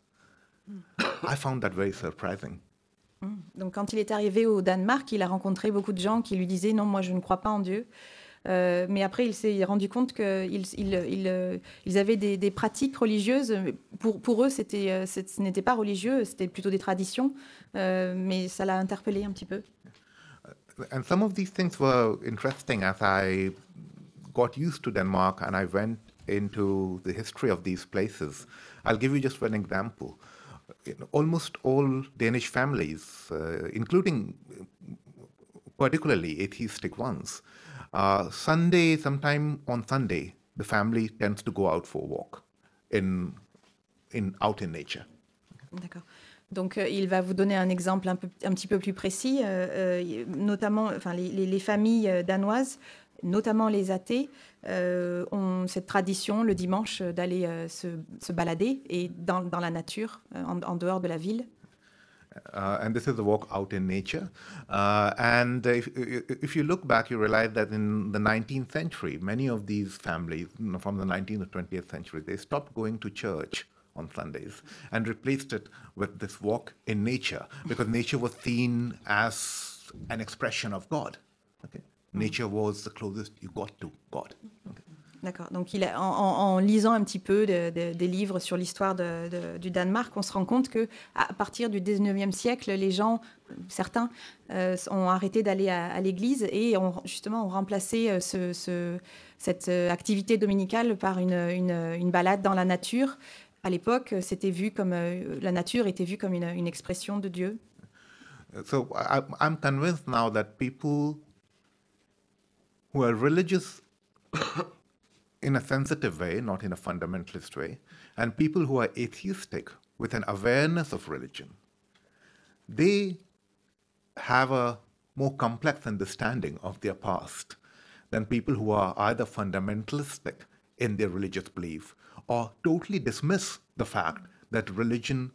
I found that very surprising. Donc, quand il est arrivé au Danemark, il a rencontré beaucoup de gens qui lui disaient « Non, moi, je ne crois pas en Dieu ». Euh, mais après, il s'est rendu compte qu'ils ils, ils, ils avaient des, des pratiques religieuses. Pour, pour eux, c'était, ce n'était pas religieux, c'était plutôt des traditions. Euh, mais ça l'a interpellé un petit peu. And some of these things were interesting as I got used to Denmark and I went into the history of these places. I'll give you just one example. In almost all Danish families, uh, including particularly atheistic ones, uh, Sunday, sometime on Sunday, the family tends to go out for a walk in, in, out in nature. D'accord. Donc, euh, il va vous donner un exemple un, peu, un petit peu plus précis, euh, euh, notamment enfin, les, les, les familles danoises, notamment les athées, euh, ont cette tradition le dimanche d'aller euh, se, se balader et dans, dans la nature, euh, en, en dehors de la ville. Uh, and this is a walk out in nature. Uh, and if, if you look back, you realize that in the nineteenth century, many of these families, you know, from the nineteenth to twentieth century, they stopped going to church on Sundays and replaced it with this walk in nature, because nature was seen as an expression of God. Okay? Nature was the closest you got to God. Okay? D'accord. Donc, il a, en, en lisant un petit peu de, de, des livres sur l'histoire de, de, du Danemark, on se rend compte que à partir du dix-neuvième siècle, les gens, certains, euh, ont arrêté d'aller à, à l'église et ont justement ont remplacé ce, ce, cette activité dominicale par une, une, une balade dans la nature. À l'époque, c'était vu comme euh, la nature était vue comme une, une expression de Dieu. So I, I'm convinced now that people who are religious in a sensitive way, not in a fundamentalist way, and people who are atheistic with an awareness of religion, they have a more complex understanding of their past than people who are either fundamentalistic in their religious belief or totally dismiss the fact that religion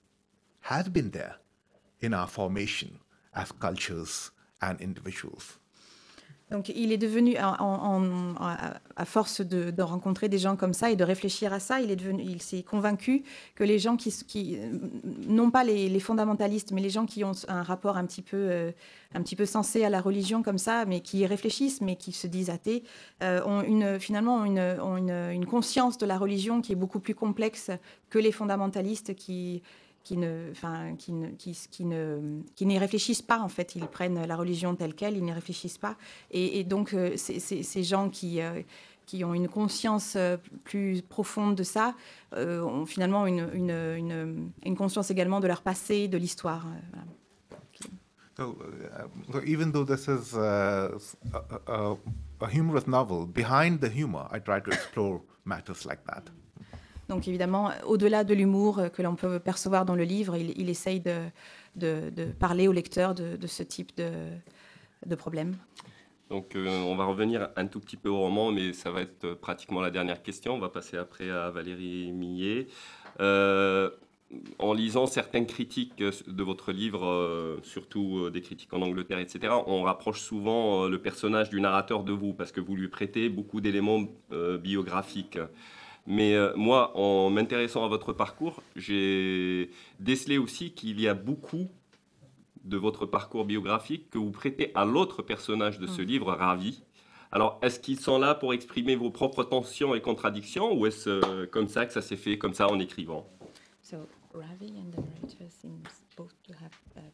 has been there in our formation as cultures and individuals. Donc il est devenu, en, en, en, à force de, de rencontrer des gens comme ça et de réfléchir à ça, il, est devenu, il s'est convaincu que les gens qui, qui non pas les, les fondamentalistes, mais les gens qui ont un rapport un petit peu, euh, un petit peu sensé à la religion comme ça, mais qui y réfléchissent, mais qui se disent athées, euh, ont une, finalement ont, une, ont une, une conscience de la religion qui est beaucoup plus complexe que les fondamentalistes qui... qui ne, enfin, qui ne, qui, qui ne, qui n'y réfléchissent pas en fait. Ils prennent la religion telle quelle, ils n'y réfléchissent pas. Et, et donc euh, c'est, c'est, ces gens qui, euh, qui ont une conscience euh, plus profonde de ça euh, ont finalement une, une, une, une conscience également de leur passé, de l'histoire. Euh, voilà. So, uh, so even though this is uh, a, a, a humorous novel, behind the humor, I try to explore matters like that. Donc évidemment, au-delà de l'humour que l'on peut percevoir dans le livre, il, il essaye de, de, de parler au lecteur de, de ce type de, de problème. Donc euh, on va revenir un tout petit peu au roman, mais ça va être pratiquement la dernière question. On va passer après à Valérie Millet. Euh, en lisant certaines critiques de votre livre, euh, surtout euh, des critiques en Angleterre, et cetera, on rapproche souvent euh, le personnage du narrateur de vous, parce que vous lui prêtez beaucoup d'éléments euh, biographiques. Mais euh, moi, en m'intéressant à votre parcours, j'ai décelé aussi qu'il y a beaucoup de votre parcours biographique que vous prêtez à l'autre personnage de ce mmh. livre, Ravi. Alors, est-ce qu'ils sont là pour exprimer vos propres tensions et contradictions, ou est-ce euh, comme ça que ça s'est fait, comme ça, en écrivant? So, Ravi and the narrator seems both to have um,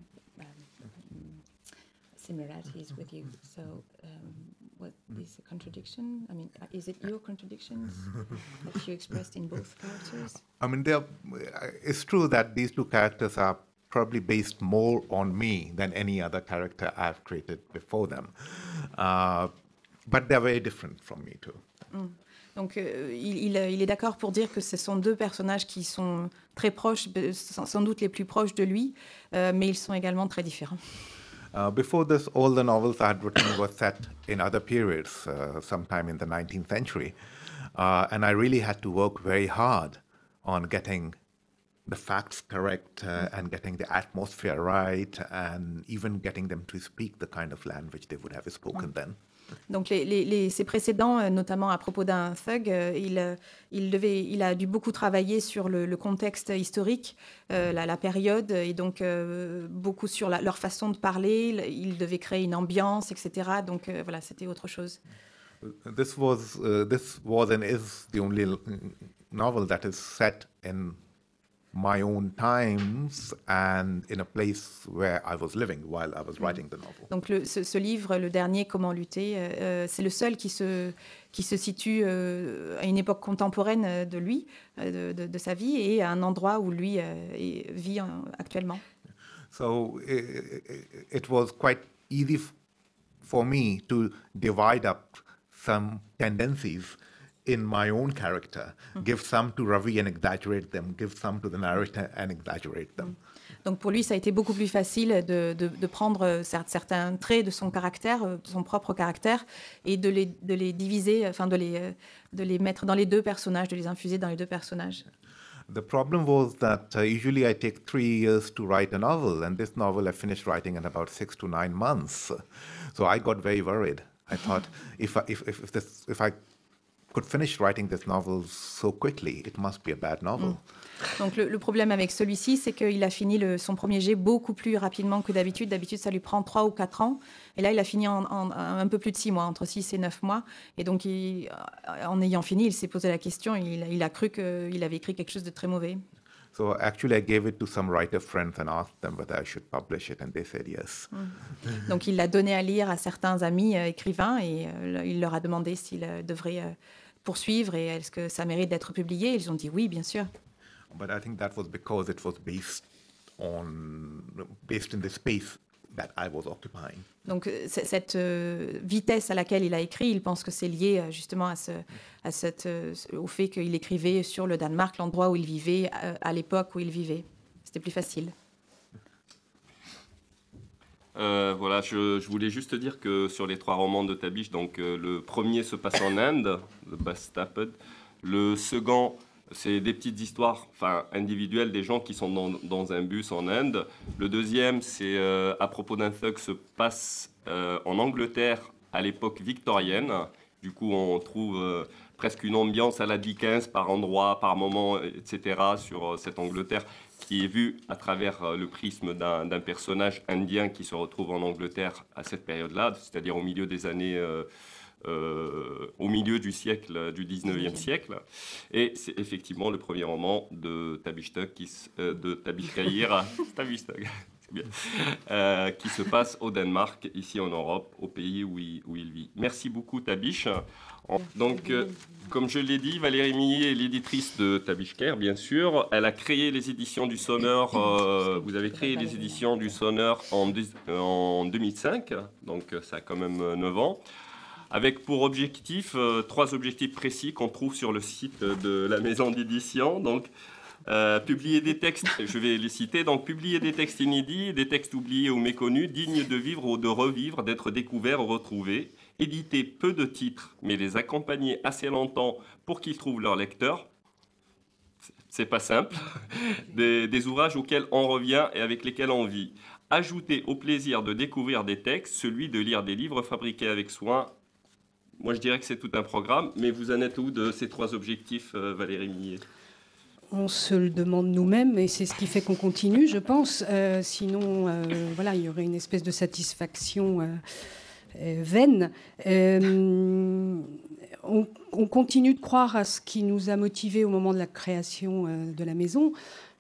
um, similarities with you. So, um, what is a contradiction? I mean, is it your contradictions that you expressed in both characters? I mean, it's true that these two characters are probably based more on me than any other character I've created before them. Uh, but they're very different from me too. Mm. Donc, euh, il, il, il est d'accord pour dire que ce sont deux personnages qui sont très proches, sans, sans doute les plus proches de lui, euh, mais ils sont également très différents. Uh, before this, all the novels I had written were set in other periods, uh, sometime in the nineteenth century. Uh, and I really had to work very hard on getting the facts correct uh, and getting the atmosphere right and even getting them to speak the kind of language they would have spoken then. Donc les, les, les, ses précédents, notamment à propos d'un thug, il, il, devait, il a dû beaucoup travailler sur le, le contexte historique, euh, la, la période, et donc euh, beaucoup sur la, leur façon de parler. Il devait créer une ambiance, et cetera. Donc euh, voilà, c'était autre chose. This was, uh, this was and is the only novel that is set in my own times and in a place where I was living while I was writing the novel. Donc le, ce, ce livre, le dernier, Comment lutter, euh, c'est le seul qui se, qui se situe euh, à une époque contemporaine de lui, de, de, de sa vie, et à un endroit où lui euh, est, vit actuellement. So it, it was quite easy f- for me to divide up some tendencies in my own character, mm. give some to Ravi and exaggerate them, give some to the narrator and exaggerate them. Donc pour lui, ça a été beaucoup plus facile de, de, de prendre certains traits de son caractère, de son propre caractère, et de les, de les diviser, enfin de les, de les mettre dans les deux personnages, de les infuser dans les deux personnages. The problem was that uh, usually I take three years to write a novel, and this novel I finished writing in about six to nine months. So I got very worried. I thought, if I, if, if, this, if I could finish writing this novel so quickly, it must be a bad novel. Mm. Donc le, le problème avec celui-ci, c'est qu'il a fini le, son premier jet beaucoup plus rapidement que d'habitude. D'habitude, ça lui prend trois ou quatre ans. Et là, il a fini en, en, en un peu plus de six mois, entre six et neuf mois. Et donc, il, en ayant fini, il s'est posé la question. Il, il a cru qu'il avait écrit quelque chose de très mauvais. So actually, I gave it to some writer friends and asked them whether I should publish it, and they said yes. Mm. Donc, il l'a donné à lire à certains amis euh, écrivains, et euh, il leur a demandé s'il euh, devrait euh, poursuivre et est-ce que ça mérite d'être publié. Ils ont dit oui, bien sûr. But I think that was because it was based on based in the space that I was occupying. Donc cette euh, vitesse à laquelle il a écrit, il pense que c'est lié euh, justement à ce, à cette, euh, au fait qu'il écrivait sur le Danemark, l'endroit où il vivait, euh, à l'époque où il vivait. C'était plus facile. Euh, voilà, je, je voulais juste dire que sur les trois romans de Tabish, donc euh, le premier se passe en Inde, The Bastaped. Le second, c'est des petites histoires, enfin individuelles, des gens qui sont dans, dans un bus en Inde. Le deuxième, c'est euh, à propos d'un thug, se passe euh, en Angleterre à l'époque victorienne. Du coup, on trouve euh, presque une ambiance à la Dickens par endroits, par moments, et cetera sur euh, cette Angleterre qui est vue à travers euh, le prisme d'un, d'un personnage indien qui se retrouve en Angleterre à cette période-là, c'est-à-dire au milieu des années... Euh, Euh, au milieu du siècle, du dix-neuvième siècle. Et c'est effectivement le premier roman de Tabish Tug, qui, euh, de Tabish Kahir, Tabish Tug, c'est bien, euh, qui se passe au Danemark, ici en Europe, au pays où il, où il vit. Merci beaucoup, Tabish. Donc, euh, comme je l'ai dit, Valérie Millet est l'éditrice de Tabish Kahir, bien sûr. Elle a créé les éditions du Sonneur. Euh, vous avez créé les éditions du Sonneur en, en deux mille cinq, donc ça a quand même neuf ans. Avec pour objectif, euh, trois objectifs précis qu'on trouve sur le site de la maison d'édition. Donc, euh, publier des textes, je vais les citer, donc publier des textes inédits, des textes oubliés ou méconnus, dignes de vivre ou de revivre, d'être découverts ou retrouvés. Éditer peu de titres, mais les accompagner assez longtemps pour qu'ils trouvent leur lecteur. C'est pas simple. Des, des ouvrages auxquels on revient et avec lesquels on vit. Ajouter au plaisir de découvrir des textes, celui de lire des livres fabriqués avec soin. Moi, je dirais que c'est tout un programme, mais vous en êtes où de ces trois objectifs, euh, Valérie Millet ? On se le demande nous-mêmes, et c'est ce qui fait qu'on continue, je pense. Euh, sinon, euh, voilà, il y aurait une espèce de satisfaction euh, euh, vaine. Euh, on, on continue de croire à ce qui nous a motivés au moment de la création euh, de la maison.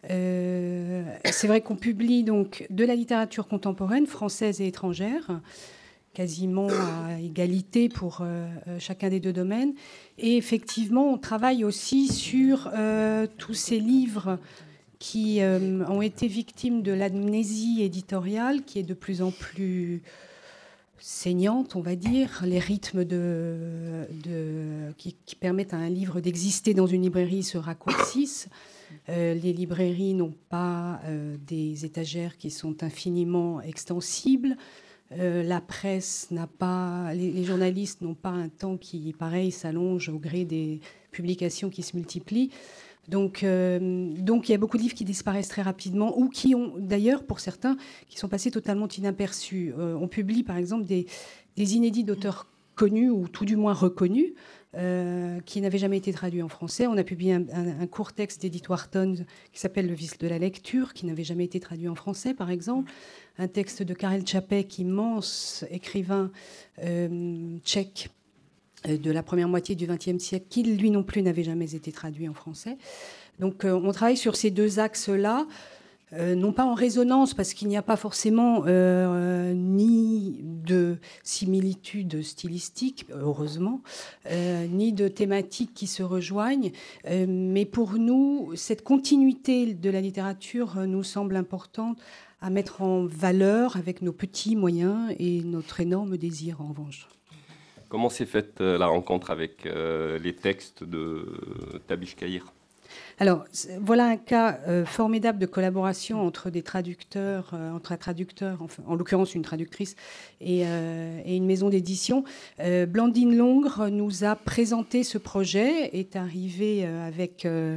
Euh, c'est vrai qu'on publie donc de la littérature contemporaine, française et étrangère, quasiment à égalité pour euh, chacun des deux domaines. Et effectivement, on travaille aussi sur euh, tous ces livres qui euh, ont été victimes de l'amnésie éditoriale, qui est de plus en plus saignante, on va dire. Les rythmes de, de, qui, qui permettent à un livre d'exister dans une librairie se raccourcissent. Euh, les librairies n'ont pas euh, des étagères qui sont infiniment extensibles. Euh, la presse n'a pas, les, les journalistes n'ont pas un temps qui, pareil, s'allonge au gré des publications qui se multiplient. Donc, euh, donc, il y a beaucoup de livres qui disparaissent très rapidement ou qui ont, d'ailleurs, pour certains, qui sont passés totalement inaperçus. Euh, on publie, par exemple, des, des inédits d'auteurs connus ou tout du moins reconnus euh, qui n'avaient jamais été traduits en français. On a publié un, un, un court texte d'Edith Wharton qui s'appelle Le vice de la lecture, qui n'avait jamais été traduit en français, par exemple. Un texte de Karel Čapek, immense écrivain euh, tchèque euh, de la première moitié du vingtième siècle, qui lui non plus n'avait jamais été traduit en français. Donc euh, on travaille sur ces deux axes-là, euh, non pas en résonance, parce qu'il n'y a pas forcément euh, ni de similitude stylistique, heureusement, euh, ni de thématiques qui se rejoignent, euh, mais pour nous, cette continuité de la littérature nous semble importante à mettre en valeur avec nos petits moyens et notre énorme désir, en revanche. Comment s'est faite euh, la rencontre avec euh, les textes de Tabish Kahir ? Alors, voilà un cas euh, formidable de collaboration entre des traducteurs, euh, entre un traducteur, enfin, en l'occurrence une traductrice, et, euh, et une maison d'édition. Euh, Blandine Longre nous a présenté ce projet, est arrivée euh, avec... Euh,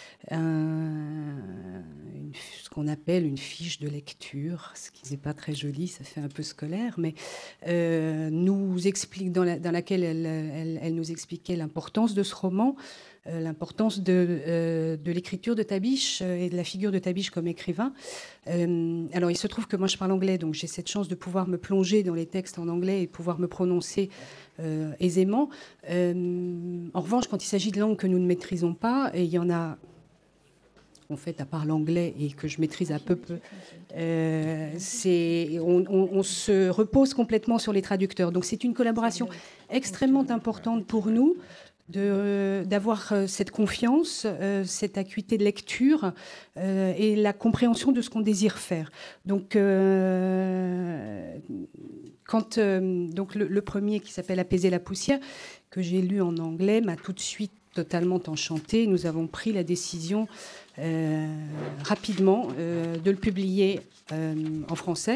Un, une, ce qu'on appelle une fiche de lecture, ce qui n'est pas très joli, ça fait un peu scolaire, mais euh, nous explique, dans, la, dans laquelle elle, elle, elle nous expliquait l'importance de ce roman, euh, l'importance de, euh, de l'écriture de Tabish et de la figure de Tabish comme écrivain. Euh, alors il se trouve que moi je parle anglais, donc j'ai cette chance de pouvoir me plonger dans les textes en anglais et de pouvoir me prononcer euh, aisément. Euh, en revanche, quand il s'agit de langues que nous ne maîtrisons pas, et il y en a en fait, à part l'anglais et que je maîtrise à peu peu, euh, c'est, on, on, on se repose complètement sur les traducteurs. Donc c'est une collaboration extrêmement importante pour nous de, d'avoir euh, cette confiance, euh, cette acuité de lecture euh, et la compréhension de ce qu'on désire faire. Donc, euh, quand, euh, donc le, le premier qui s'appelle Apaiser la poussière, que j'ai lu en anglais, m'a tout de suite totalement enchantée. Nous avons pris la décision euh, rapidement euh, de le publier euh, en français.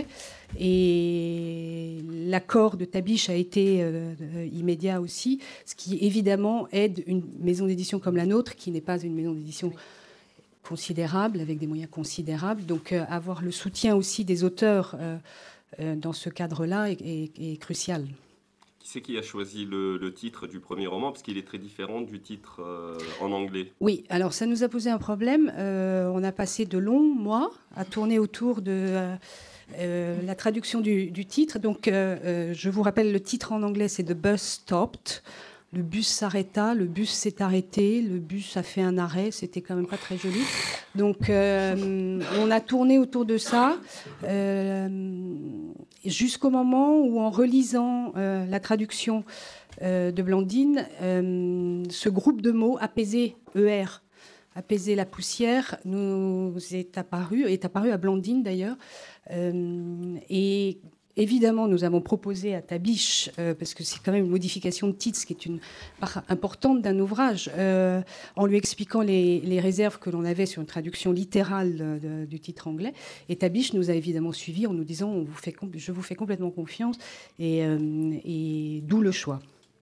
Et l'accord de Tabiche a été euh, immédiat aussi, ce qui évidemment aide une maison d'édition comme la nôtre, qui n'est pas une maison d'édition considérable, avec des moyens considérables. Donc euh, avoir le soutien aussi des auteurs euh, euh, dans ce cadre-là est, est, est crucial. Qui c'est qui a choisi le, le titre du premier roman? Parce qu'il est très différent du titre euh, en anglais. Oui, alors ça nous a posé un problème. Euh, on a passé de longs mois à tourner autour de euh, euh, la traduction du, du titre. Donc, euh, euh, je vous rappelle, le titre en anglais, c'est « The Bus Stopped ». Le bus s'arrêta, le bus s'est arrêté, le bus a fait un arrêt, c'était quand même pas très joli. Donc euh, on a tourné autour de ça euh, jusqu'au moment où, en relisant euh, la traduction euh, de Blandine, euh, ce groupe de mots, apaiser, E R, apaiser la poussière, nous est apparu, est apparu à Blandine d'ailleurs. Euh, et Évidemment, nous avons proposé à Tabiche, euh, parce que c'est quand même une modification de titre, ce qui est une part importante d'un ouvrage, euh, en lui expliquant les, les réserves que l'on avait sur une traduction littérale de, de, du titre anglais. Et Tabiche nous a évidemment suivis en nous disant on vous fait, je vous fais complètement confiance, et, euh, et d'où le choix.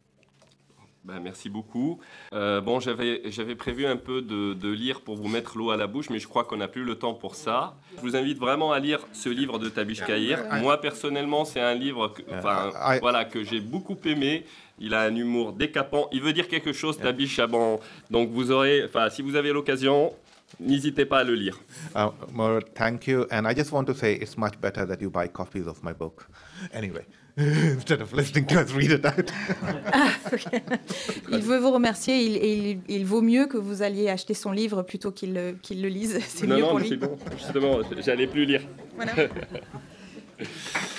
Ben, merci beaucoup. Euh, bon, j'avais, j'avais prévu un peu de, de lire pour vous mettre l'eau à la bouche, mais je crois qu'on n'a plus le temps pour ça. Je vous invite vraiment à lire ce livre de Tabiche Kahir. Moi, personnellement, c'est un livre que, enfin, voilà, que j'ai beaucoup aimé. Il a un humour décapant. Il veut dire quelque chose, Tabiche. Ah bon, donc, vous aurez, enfin, si vous avez l'occasion, n'hésitez pas à le lire. Uh, Maura, thank you. And I just want to say it's much better that you buy copies of my book. Anyway. Instead of listening to us read it out. Ah, okay. Il veut vous remercier il, et il, il vaut mieux que vous alliez acheter son livre plutôt qu'il le, qu'il le lise. C'est non, mieux non, pour mais lui. c'est bon. Justement, j'allais plus lire. Voilà.